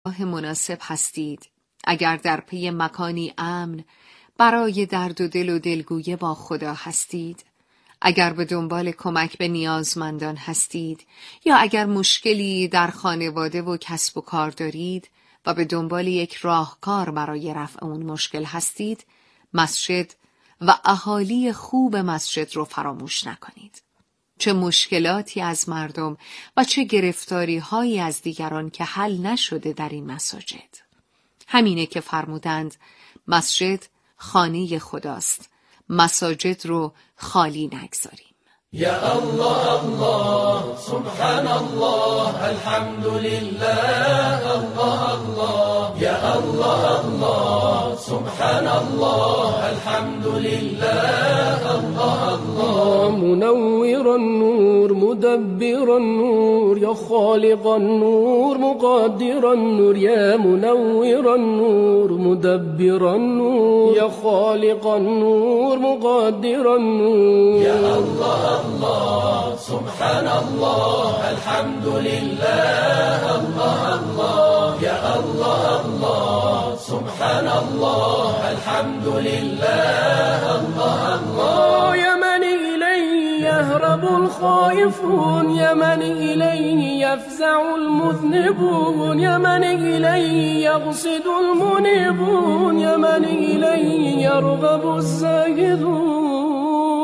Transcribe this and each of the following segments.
مناسب هستید، اگر در پی مکانی امن برای درد و دل و دلگویی با خدا هستید، اگر به دنبال کمک به نیازمندان هستید یا اگر مشکلی در خانواده و کسب و کار دارید و به دنبال یک راهکار برای رفع اون مشکل هستید، مسجد و اهالی خوب مسجد رو فراموش نکنید. چه مشکلاتی از مردم و چه گرفتاری هایی از دیگران که حل نشده در این مساجد. همینه که فرمودند مسجد خانه خداست، مساجد رو خالی نگذاریم. یا الله الله سبحان الله الحمد لله الله الله یا الله الله سبحان الله الحمد لله الله الله منور النور مدبر النور یا خالق النور مقدر النور یا منور النور مدبر النور یا خالق النور مقدر النور یا الله الله سبحان الله الحمد لله الله الله یا الله الله سبحان الله الحمد لله الله الله یا من الیه یهرب الخائفون یا من الیه یفزع المذنبون یا من الیه یقصد المنیبون یا من الیه یرغب الزاهدون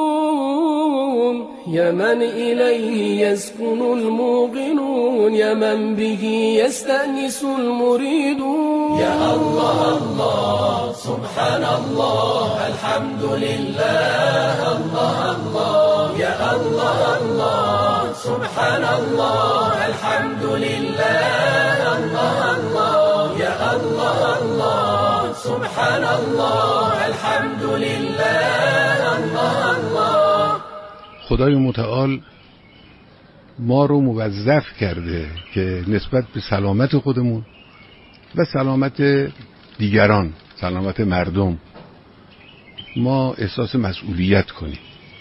یا من الیه یسکن الموقنون یا من به یستأنس المریدون یا الله الله سبحان الله الحمد لله الله الله یا الله الله سبحان الله الحمد لله الله الله یا الله الله سبحان الله الحمد لله الله الله. خدای متعال ما رو موظف کرده که نسبت به سلامت خودمون و سلامت دیگران، سلامت مردم، ما احساس مسئولیت کنیم.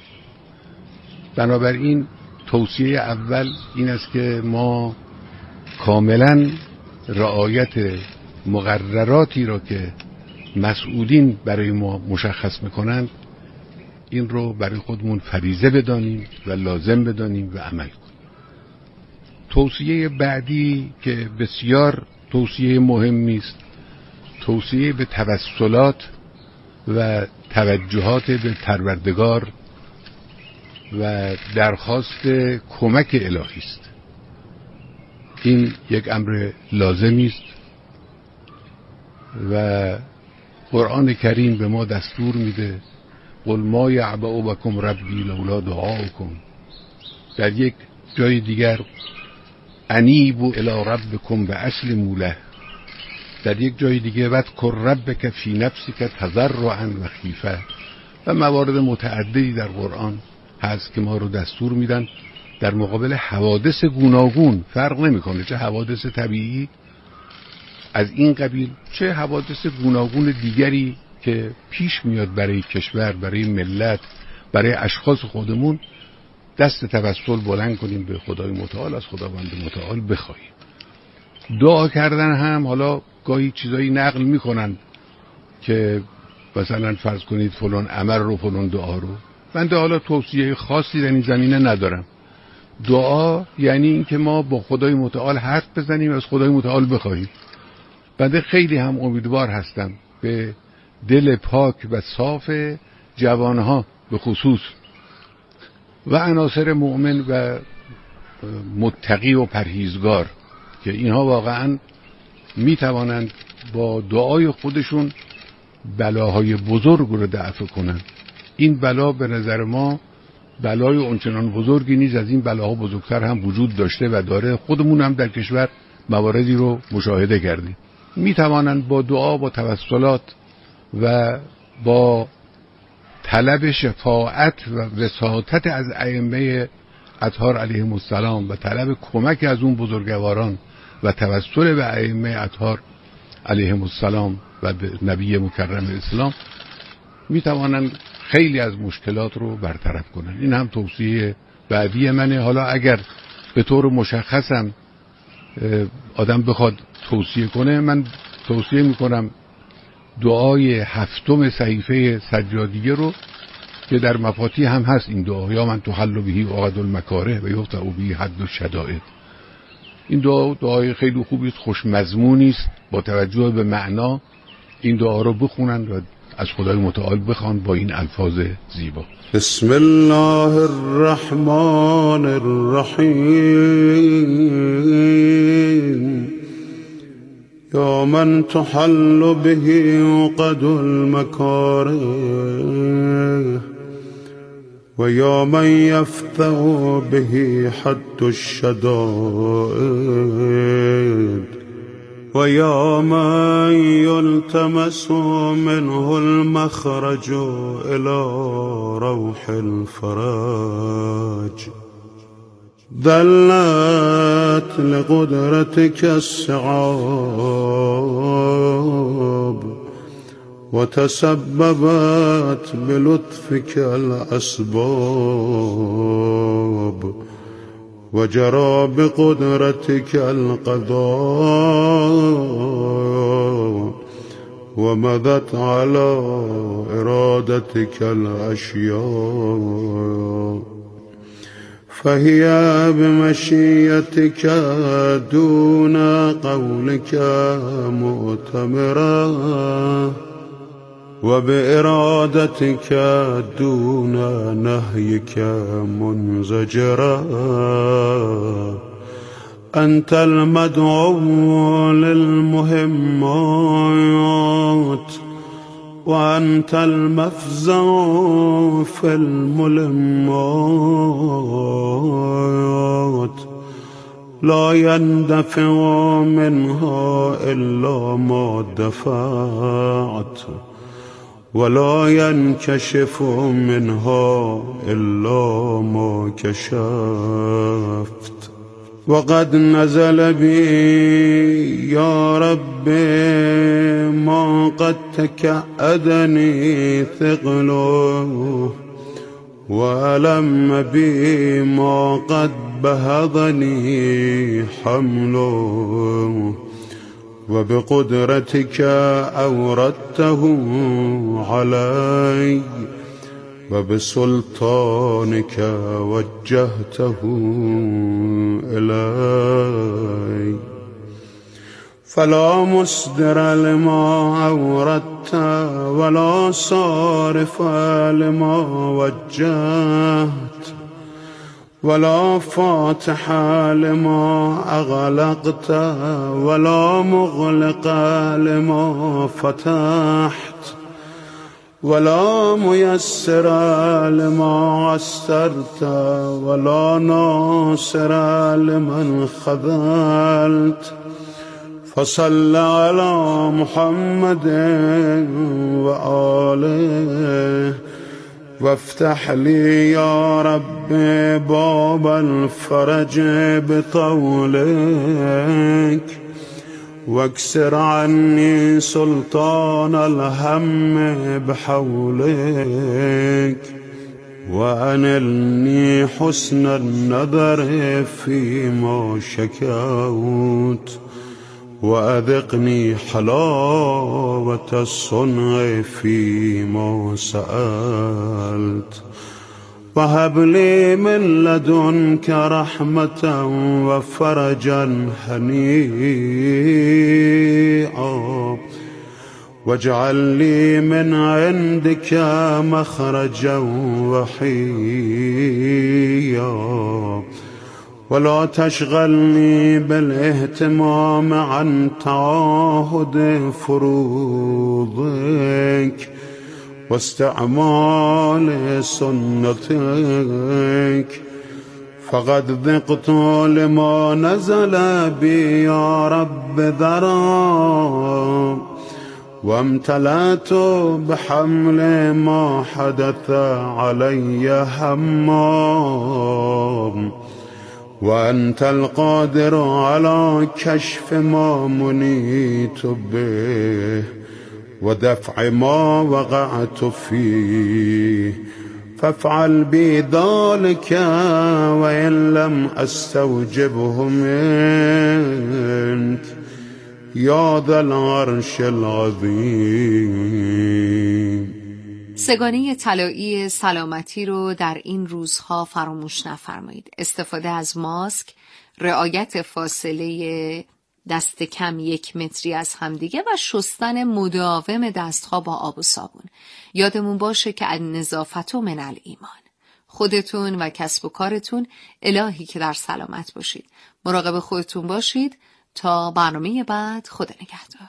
بنابراین توصیه اول این است که ما کاملا رعایت مقرراتی را که مسئولین برای ما مشخص میکنند این رو برای خودمون فریضه بدانیم و لازم بدانیم و عمل کنیم. توصیه بعدی که بسیار توصیه مهمی است، توصیه به توسلات و توجهات به پروردگار و درخواست کمک الهی است. این یک امر لازمی است و قرآن کریم به ما دستور میده قل ما یعبأ بکم ربی لولا دعاؤکم. در یک جای دیگر انیبوا الی ربکم واسلموا له. در یک جای دیگه واذکر ربک فی نفسک تضرعا و خیفه. و موارد متعددی در قرآن هست که ما رو دستور میدن در مقابل حوادث گوناگون، فرق نمیکنه چه حوادث طبیعی از این قبیل چه حوادث گوناگون دیگری که پیش میاد برای کشور، برای ملت، برای اشخاص خودمون، دست توسل بلند کنیم به خدای متعال، از خداوند متعال بخواهیم. دعا کردن هم حالا گاهی چیزایی نقل میکنن که مثلا فرض کنید فلان امر رو فلان دعا رو. بنده حالا توصیه خاصی در این زمینه ندارم. دعا یعنی این که ما با خدای متعال حرف بزنیم، از خدای متعال بخواهیم. بنده خیلی هم امیدوار هستم به دل پاک و صاف جوانها به خصوص و عناصر مؤمن و متقی و پرهیزگار که اینها واقعا می توانند با دعای خودشون بلاهای بزرگ رو دفع کنند. این بلا به نظر ما بلای اونچنان بزرگی نیست، از این بلاها بزرگتر هم وجود داشته و داره. خودمون هم در کشور مواردی رو مشاهده کردیم. می توانند با دعا، با توسلات و با طلب شفاعت و وساطت از ائمه اطهار علیهم السلام و طلب کمک از اون بزرگواران و توسل به ائمه اطهار علیهم السلام و به نبی مکرم اسلام می توانند خیلی از مشکلات رو برطرف کنن. این هم توصیه بعدی منه. حالا اگر به طور مشخصم آدم بخواد توصیه کنه، من توصیه میکنم دعای 7 صحیفه سجادیه رو که در مفاتیح هم هست این دعا، یا من تحل بهی عقد المکاره و یقطع بهی حد الشدائد. این دعای خیلی خوبی است، خوش مضمونی است، با توجه به معنا این دعا رو بخونن و از خدای متعال بخوان با این الفاظ زیبا. بسم الله الرحمن الرحیم. یا من تحل به عقد المکاره و یا من یفتح به حد الشدائد و یا من یلتمس منه المخرج الى روح الفرج. دلت لقدرتك الصعاب وتسببت بلطفك الأسباب وجرى بقدرتك القضاء ومضت على إرادتك الأشياء فهي بمشيتك دون قولك مؤتمرة وبإرادتك دون نهيك منزجرة. أنت المدعو للمهمات وأنت المفزع في الملمات. لا يندفع منها إلا ما دفعت ولا ينكشف منها إلا ما كشفت. وقد نزل بي يا رب ما قد تكأدني ثقله وألم بي ما قد بهضني حمله وبقدرتك أوردته علي وبسلطانك وجهته إلي. فلا مصدر لما أوردت ولا صارف لما وجهت ولا فاتح لما أغلقت ولا مغلق لما فتحت ولا ميسر لما عسرت ولا ناصر لمن خذلت. فصل على محمد وآله وافتح لي يا رب باب الفرج بطولك واكسر عني سلطان الهم بحولك وأنلني حسن النظر فيما شكوت وأذقني حلاوة الصنع فيما سألت. وهب لي من لدنك رحمة وفرجا هنيئا واجعل لي من عندك مخرجا وحيا ولا تشغلني بالاهتمام عن تعاهد فروضك واستعمال سنتك. فقد ذقت لما نزل بي يا رب ذرا وامتلأت بحمل ما حدث علي هما وأنت القادر على كشف ما منيت به ودفع ما وقعت فيه. فافعل بي ذلك وإن لم أستوجبه منك یا ذا العرش العظیم. سگانه طلایی سلامتی رو در این روزها فراموش نفرمایید. استفاده از ماسک، رعایت فاصله دست کم 1 متری از همدیگه و شستن مداوم دستها با آب و صابون. یادمون باشه که النظافة من الایمان. خودتون و کسب و کارتون الهی که در سلامت باشید. مراقب خودتون باشید. تا برنامه بعد، خدا نگهدار.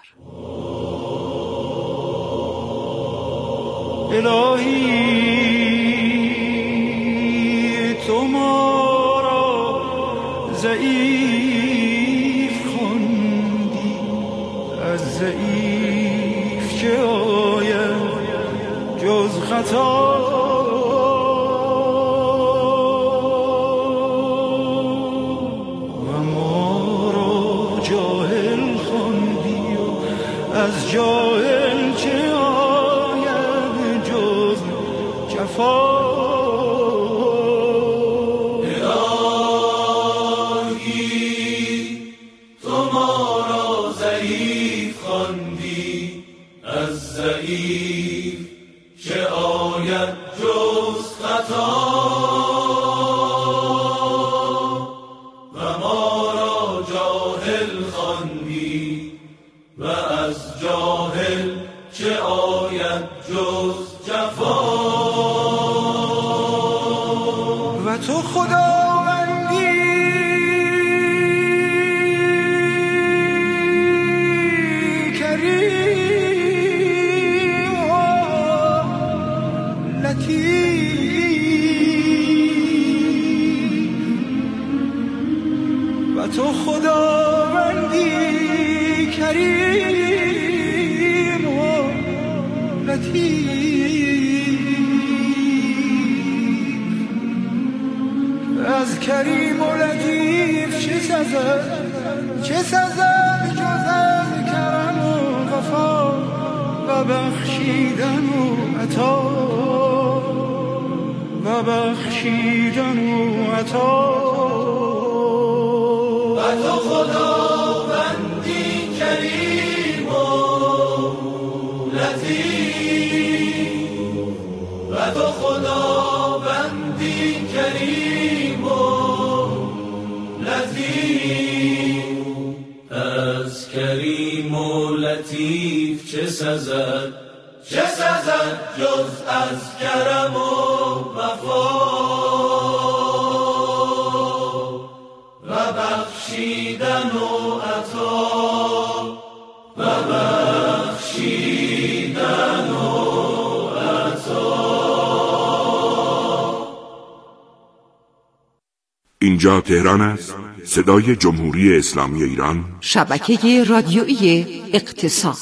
الهی تو ما را ضعیف خوندی، از ضعیف چه آید جز خطا، و ما را جاهل خوندی و از جاهل چه آید جز جفا. تو خداوندی کریم و لطیف. از کریم و لطیف چه سزد جز از کرم و وفا و بخشیدن و عطا، و بخشیدن و عطا. و تو خداوندی کریم و لطیف، و تو خداوندی کریم و لطیف. از کریم و لطیف چه سزد جز از کرم و وفا و بخشیدن و عطا، و بخشیدن و عطا. اینجا تهران است، صدای جمهوری اسلامی ایران، شبکه رادیویی اقتصاد.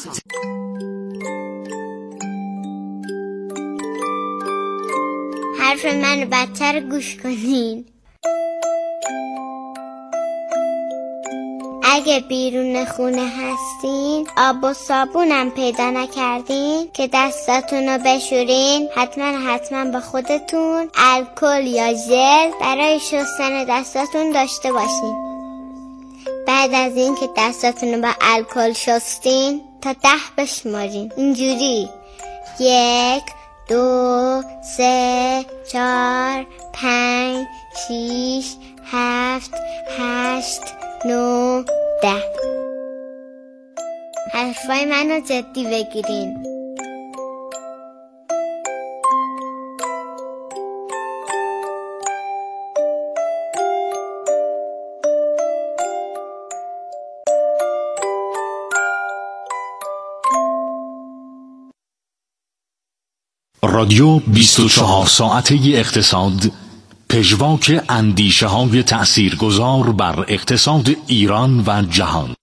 حرف منو بدتر گوش کنین. اگه بیرون خونه هستین، آب و صابونم پیدا نکردین که دستاتونو بشورین، حتما با خودتون الکل یا ژل برای شستن دستاتون داشته باشین. بعد از این که دستاتونو با الکل شستین تا 10 بشمارین. اینجوری 1 2 3 4 5 6 7 8 9 10. حرفای منو جدی بگیرین. رادیو 24 ساعته اقتصاد، پژواک اندیشه های تأثیرگذار بر اقتصاد ایران و جهان.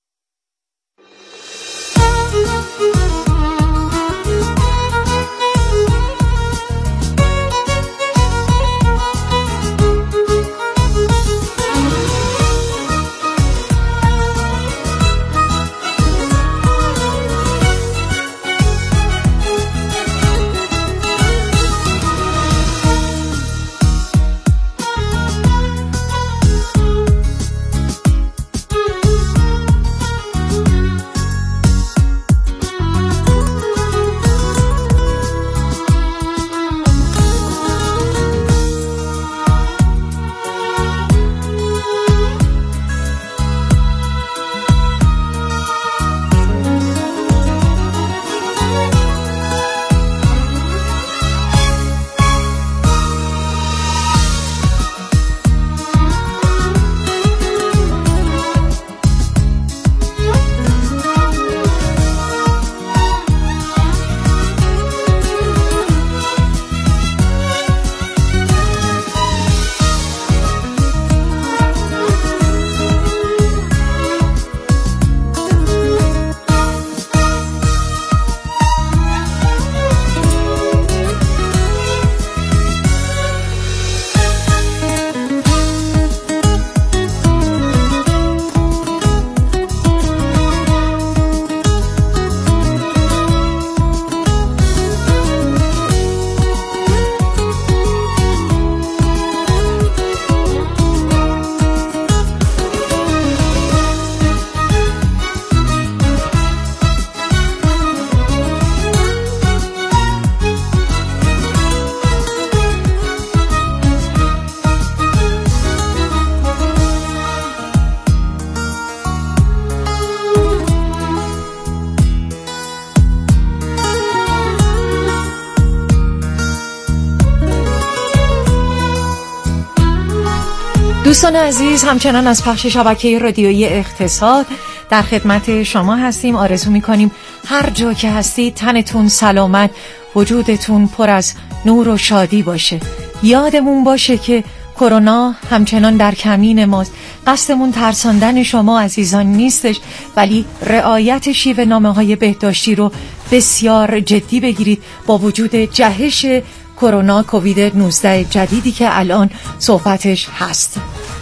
دوستان عزیز، همچنان از پخش شبکه رادیویی اقتصاد در خدمت شما هستیم. آرزو می‌کنیم هر جا که هستید تنتون سلامت، وجودتون پر از نور و شادی باشه. یادمون باشه که کرونا همچنان در کمین ماست. قصدمون ترساندن شما عزیزان نیستش، ولی رعایت شیوه نامه‌های بهداشتی رو بسیار جدی بگیرید با وجود جهش کرونا کووید 19 جدیدی که الان صحبتش هست.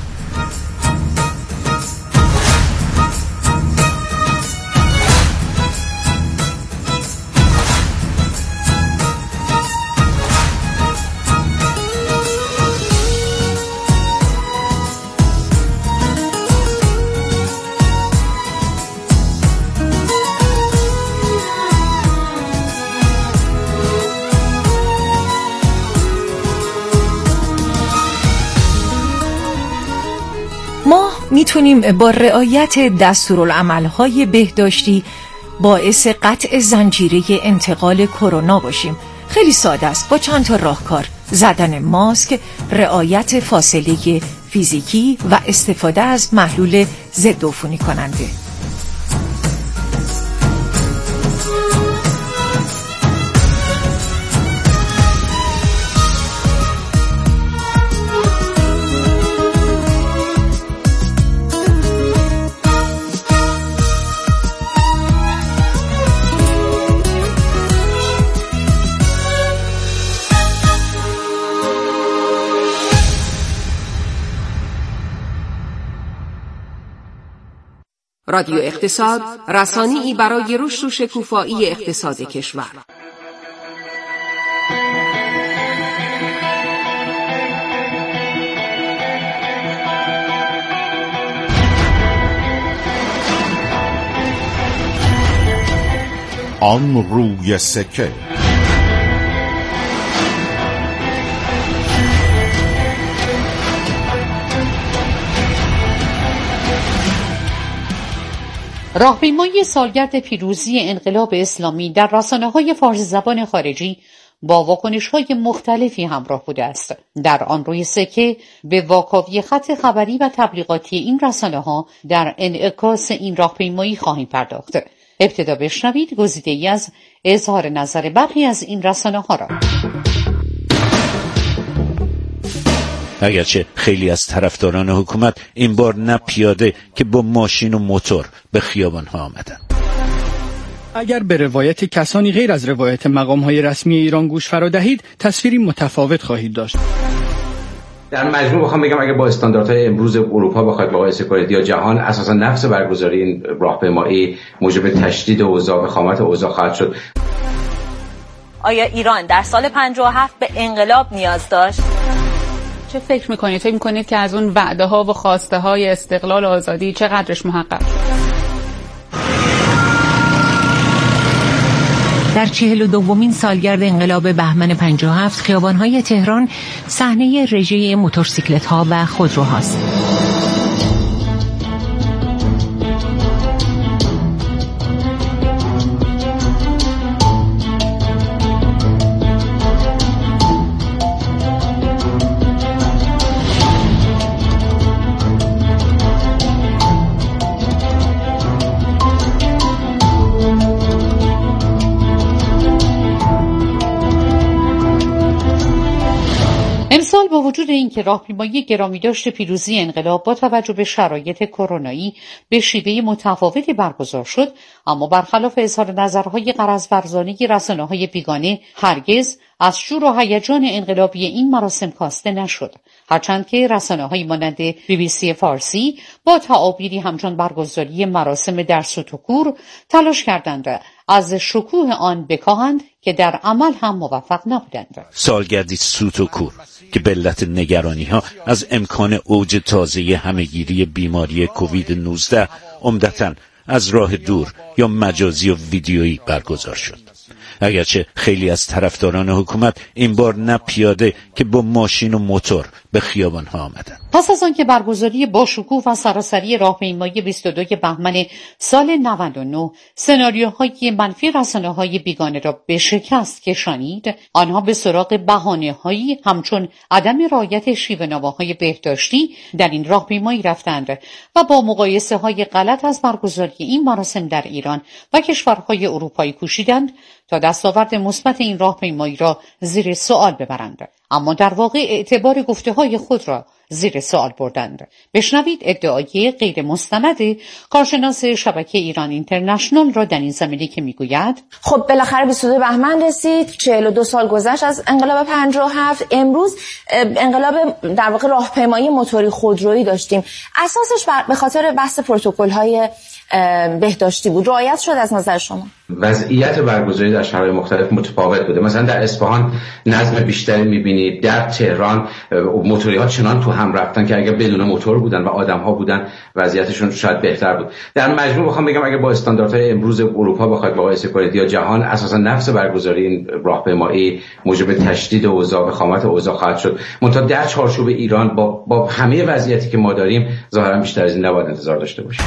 میتونیم با رعایت دستورالعمل‌های بهداشتی باعث قطع زنجیره انتقال کرونا باشیم. خیلی ساده است، با چند تا راهکار: زدن ماسک، رعایت فاصله فیزیکی و استفاده از محلول ضد عفونی کننده. رادیو اقتصاد، رسانه‌ای برای رشد و شکوفایی اقتصاد کشور. آن روی سکه. راهپیمایی سالگرد پیروزی انقلاب اسلامی در رسانه‌های فارسی زبان خارجی با واکنش‌های مختلفی همراه بوده است. در آن روی سکه به واکاوی خط خبری و تبلیغاتی این رسانه‌ها در انعکاس این راهپیمایی خواهیم پرداخت. ابتدا بشنوید گزیده‌ای از اظهار نظر برخی از این رسانه‌ها را. اگرچه خیلی از طرفداران حکومت این بار نه پیاده که با ماشین و موتور به خیابان‌ها آمدند. اگر به روایت کسانی غیر از روایت مقام‌های رسمی ایران گوش فرا دهید، تصویری متفاوت خواهید داشت. در مجموع بخوام بگم اگه با استانداردهای امروز اروپا بخواید مقایسه کنید یا جهان، اساسا نفس برگزاری این راهپیمایی موجب تشدید اوضاع و خامت اوضاع خواهد شد. آیا ایران در سال 57 به انقلاب نیاز داشت؟ چه فکر میکنید؟ فکر میکنید که از اون وعده ها و خواسته های استقلال و آزادی چقدرش محقق؟ در 42مین سالگرد انقلاب بهمن 57 خیابان‌های تهران صحنه رژه موتورسیکلت‌ها و خودروهاست. امسال با وجود اینکه راهپیمایی گرامیداشت پیروزی انقلاب با توجه به شرایط کرونایی به شیوه متفاوتی برگزار شد، اما برخلاف اظهار نظرهای غرض‌ورزانه رسانه‌های بیگانه هرگز از شور و هیجان انقلابی این مراسم کاسته نشد، هرچند که رسانه‌های مانند BBC فارسی با تعابیری همچون برگزاری مراسم در سوت و کور تلاش کردند از شکوه آن بکاهند که در عمل هم موفق نبودند. سالگردی سوت و کور که به علت نگرانی‌ها از امکان اوج تازه همه‌گیری بیماری کووید 19 عمدتاً از راه دور یا مجازی و ویدیویی برگزار شد. اگرچه خیلی از طرفداران حکومت این بار نه پیاده که با ماشین و موتور به خیابان‌ها آمدند. پس از آنکه برگزاری باشکوه و سراسری راهپیمایی 22 بهمن سال 99 سناریوهای منفی رسانه‌های بیگانه را به شکست کشانید، آنها به سراغ بهانه‌هایی همچون عدم رعایت شیوه‌نامه‌های بهداشتی در این راهپیمایی رفتند و با مقایسه‌های غلط از برگزاری این مراسم در ایران و کشورهای اروپایی کوشیدند تا دستاورد مثبت این راهپیمایی را زیر سوال ببرند، اما در واقع اعتبار گفته‌های خود را زیر سوال بردند. بشنوید ادعای غیر مستند کارشناس شبکه ایران اینترنشنال را در این زمینه که میگوید خب بالاخره 22 بهمن رسید، 42 سال گذشت از انقلاب 57. امروز انقلاب در واقع راهپیمایی موتوری خودرویی داشتیم. اساسش به خاطر بحث پروتکل‌های بهداشتی بود. رعایت شد از نظر شما؟ وضعیت برگزاری در شهرهای مختلف متفاوت بوده. مثلا در اصفهان نظم بیشتری می‌بینید، در تهران موتوری‌ها چنان تو هم رفتن که اگه بدون موتور بودن و آدم‌ها بودن وضعیتشون شاید بهتر بود. در مجموع بخوام بگم اگه با استانداردهای امروز اروپا بخواید مقایسه کنید یا جهان، اساسا نفس برگزاری این راهپیمایی موجب تشدید اوضاع و خامت اوضاع خواهد شد. منتها در چارچوب ایران با همه وضعیتی که ما داریم ظاهرا بیشتر از این نباید انتظار داشته باشیم.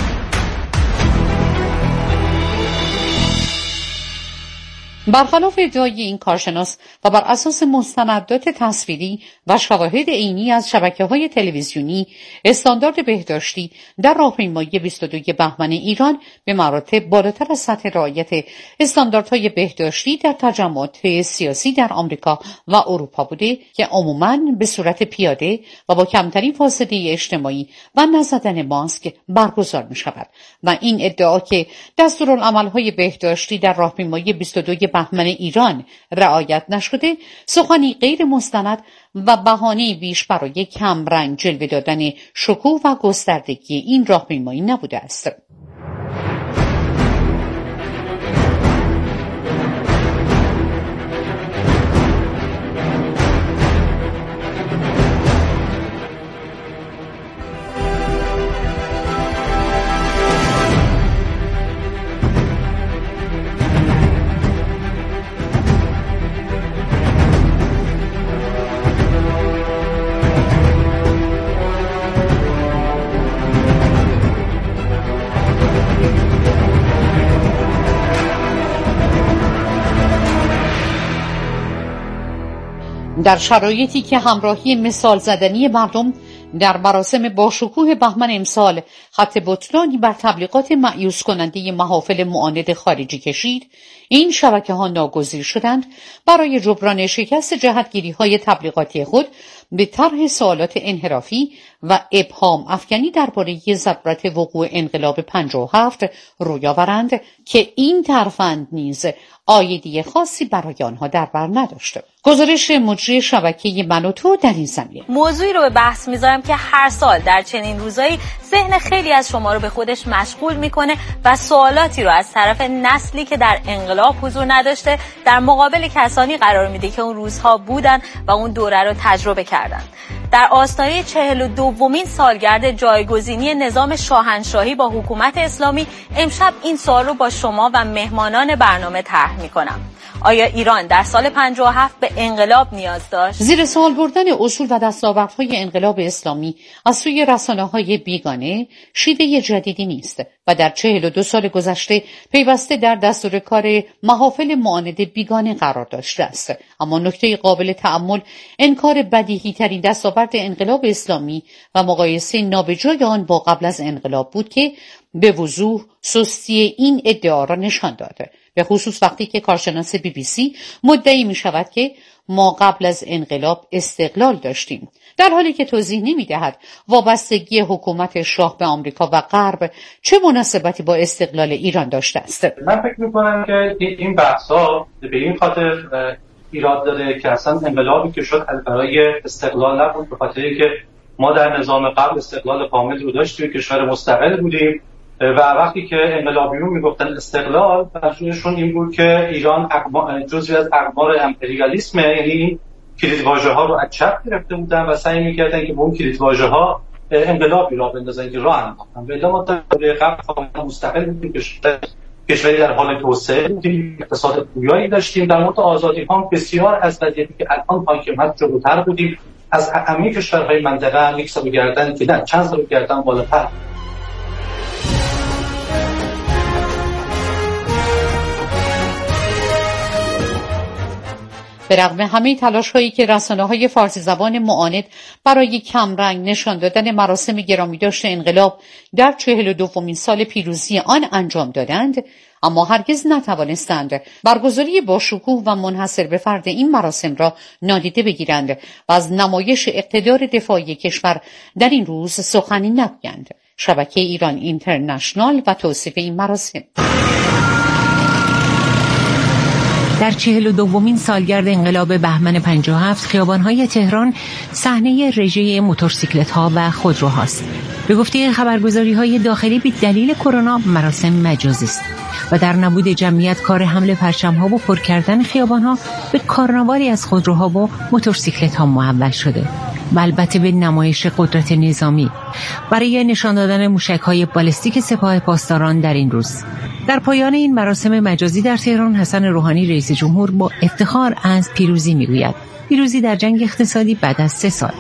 برخلاف ادعای این کارشناس و بر اساس مستندات تصویری و شواهد عینی از شبکه‌های تلویزیونی، استاندارد بهداشتی در راهپیمایی 22 بهمن ایران به مراتب بالاتر از سطح رعایت استانداردهای بهداشتی در تجمعات سیاسی در آمریکا و اروپا بوده که عموماً به صورت پیاده و با کمترین فاصله اجتماعی و نزدن ماسک برگزار می‌شود و این ادعا که دستورالعمل‌های بهداشتی در راهپیمایی 22 بهمن ایران رعایت نشده سخنی غیر مستند و بهانه‌ای بیش برای کمرنگ جلوه دادن شکوه و گستردگی این راهپیمایی نبوده است. در شرایطی که همراهی مثال زدنی مردم در مراسم باشکوه بهمن امسال خط بطلانی بر تبلیغات مایوس کننده محافل معاند خارجی کشید، این شبکه‌ها ناگزیر شدند برای جبران شکست جهتگیری‌های تبلیغاتی خود به طرح سوالات انحرافی و ابهام افکنی درباره ضرورت وقوع انقلاب 57 روی آورند که این ترفند نیز آیدی خاصی برای آنها در بر نداشت. گزارش مجری شبکه من و تو در این زمینه. موضوعی رو به بحث میذارم که هر سال در چنین روزایی ذهن خیلی از شما رو به خودش مشغول میکنه و سوالاتی رو از طرف نسلی که در انقلاب حضور نداشته در مقابل کسانی قرار میده که اون روزها بودن و اون دوره رو تجربه کردن. در آستانه 42مین سالگرد جایگزینی نظام شاهنشاهی با حکومت اسلامی امشب این سوال رو با شما و مهمانان برنامه طرح میکنم. آیا ایران در سال 57 به انقلاب نیاز داشت؟ زیر سوال بردن اصول و دستاوردهای انقلاب اسلامی از سوی رسانه‌های بیگانه شیوه جدیدی نیست و در 42 سال گذشته پیوسته در دستور کار محافل معاند بیگانه قرار داشته است. اما نکته قابل تأمل انکار بدیهی ترین دستاورد انقلاب اسلامی و مقایسه نابجای آن با قبل از انقلاب بود که به وضوح سستی این ادعا را نشان داد، به خصوص وقتی که کارشناس BBC مدعی می شود که ما قبل از انقلاب استقلال داشتیم، در حالی که توضیح نمی دهد وابستگی حکومت شاه به آمریکا و غرب چه مناسبتی با استقلال ایران داشته است. من فکر می کنم که این بحث‌ها به این خاطر ایراد داره که اصلا انقلابی که شد برای استقلال نبود، به خاطری که ما در نظام قبل استقلال کامل رو داشتیم، کشور مستقل بودیم و وقتی که انقلابیون میگفتن استقلال، منظورشون این بود که ایران جزئی از اقمار امپریالیسم، یعنی این کلیدواژه‌ها رو از چپ گرفته بودن و سعی می‌کردن که با اون کلیدواژه‌ها انقلابی را بندازن که راه انداختن. ولی ما در دوره قبل مستقل بودیم، کشوری در حال توسعه بودیم، اقتصاد پویایی داشتیم، در مورد آزادی‌ها بسیار از وضعیتی که الان حاکمیت جلوتر بودیم، از همه کشورهای منطقه یک سر و گردن که نه چند سر و گردن بالاتر. به رغم همه تلاش‌هایی که رسانه‌های فارسی زبان معاند برای کمرنگ نشان دادن مراسم گرامیداشت انقلاب در 42مین سال پیروزی آن انجام دادند، اما هرگز نتوانستند برگزاری باشکوه و منحصر به فرد این مراسم را نادیده بگیرند و از نمایش اقتدار دفاعی کشور در این روز سخنی نگویند. شبکه ایران اینترنشنال و توصیف این مراسم. در 42مین سالگرد انقلاب بهمن 57 خیابان‌های تهران صحنه رژه موتورسیکلت‌ها و خودروهاست. به گفته خبرگزاری‌های داخلی به دلیل کرونا مراسم مجازی است و در نبود جمعیت کار حمل پرچم‌ها و پر کردن خیابان‌ها به کارناوالی از خودروها و موتورسیکلت‌ها محول شده و البته به نمایش قدرت نظامی برای نشان دادن موشک‌های بالستیک سپاه پاسداران در این روز. در پایان این مراسم مجازی در تهران حسن روحانی رئیس جمهور با افتخار از پیروزی میگوید. پیروزی در جنگ اقتصادی بعد از 3 سال.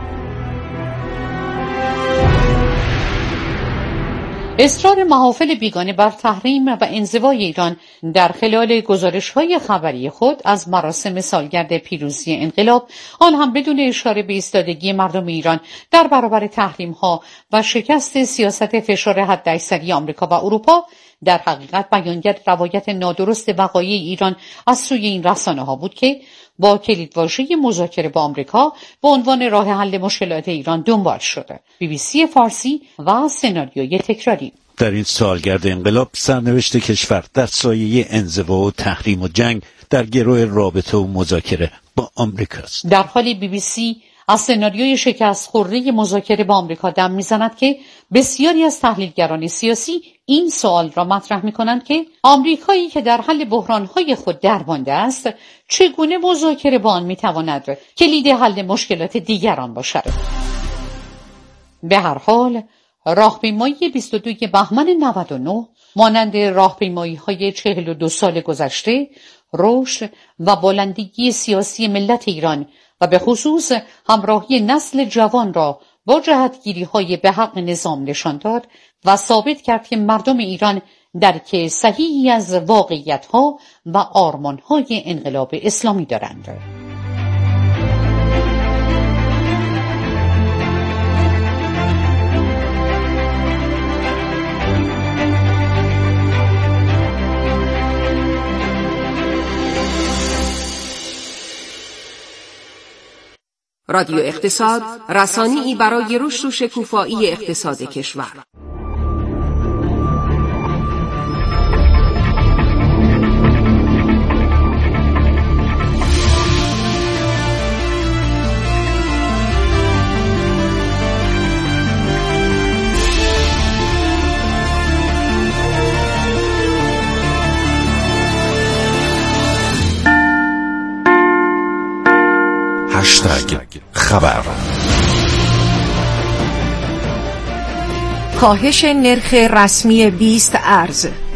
اصرار محافل بیگانه بر تحریم و انزوای ایران در خلال گزارش‌های خبری خود از مراسم سالگرد پیروزی انقلاب، آن هم بدون اشاره به ایستادگی مردم ایران در برابر تحریم‌ها و شکست سیاست فشار حداکثری آمریکا و اروپا، در حقیقت بیانگر روایت نادرست وقایع ایران از سوی این رسانه‌ها بود که با کلیدواژه مذاکره با آمریکا به عنوان راه حل مشکلات ایران دنبال شده. BBC فارسی و سناریوی تکراری. در این سالگرد انقلاب سرنوشت کشور در سایه انزوا و تحریم و جنگ در گروه رابطه و مذاکره با آمریکا است. در حالی BBC از سناریوی شکست خورده مذاکره با آمریکا دم میزند که بسیاری از تحلیلگران سیاسی این سوال را مطرح میکنند که آمریکایی که در حل بحرانهای خود درمانده است، چگونه مذاکره با آن میتواند کلید حل مشکلات دیگران باشد. به هر حال راهپیمایی 22 بهمن 99 مانند راهپیمایی‌های 42 سال گذشته رشد و بلندگی سیاسی ملت ایران و به خصوص همراهی نسل جوان را با جهتگیری‌های به حق نظام نشان داد و ثابت کرد که مردم ایران درک صحیحی از واقعیت‌ها و آرمان‌های انقلاب اسلامی دارند. رادیو اقتصاد، رسانه‌ای برای رشد و شکوفایی اقتصاد کشور. خبر. کاهش نرخ رسمی 20 ارز.